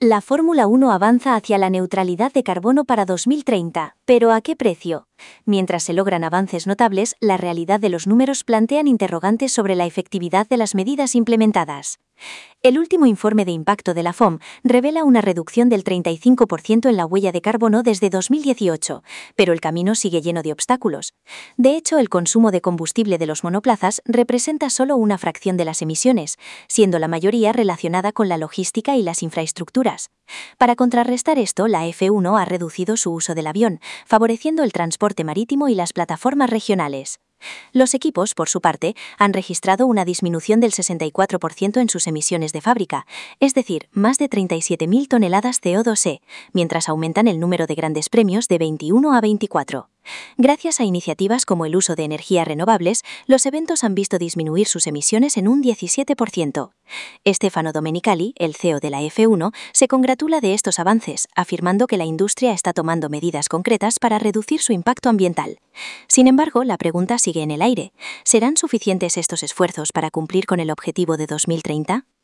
La Fórmula 1 avanza hacia la neutralidad de carbono para 2030, pero ¿a qué precio? Mientras se logran avances notables, la realidad de los números plantean interrogantes sobre la efectividad de las medidas implementadas. El último informe de impacto de la FOM revela una reducción del 35% en la huella de carbono desde 2018, pero el camino sigue lleno de obstáculos. De hecho, el consumo de combustible de los monoplazas representa solo una fracción de las emisiones, siendo la mayoría relacionada con la logística y las infraestructuras. Para contrarrestar esto, la F1 ha reducido su uso del avión, favoreciendo el transporte marítimo y las plataformas regionales. Los equipos, por su parte, han registrado una disminución del 64% en sus emisiones de fábrica, es decir, más de 37.000 toneladas CO2e, mientras aumentan el número de grandes premios de 21 a 24. Gracias a iniciativas como el uso de energías renovables, los eventos han visto disminuir sus emisiones en un 17%. Stefano Domenicali, el CEO de la F1, se congratula de estos avances, afirmando que la industria está tomando medidas concretas para reducir su impacto ambiental. Sin embargo, la pregunta sigue en el aire. ¿Serán suficientes estos esfuerzos para cumplir con el objetivo de 2030?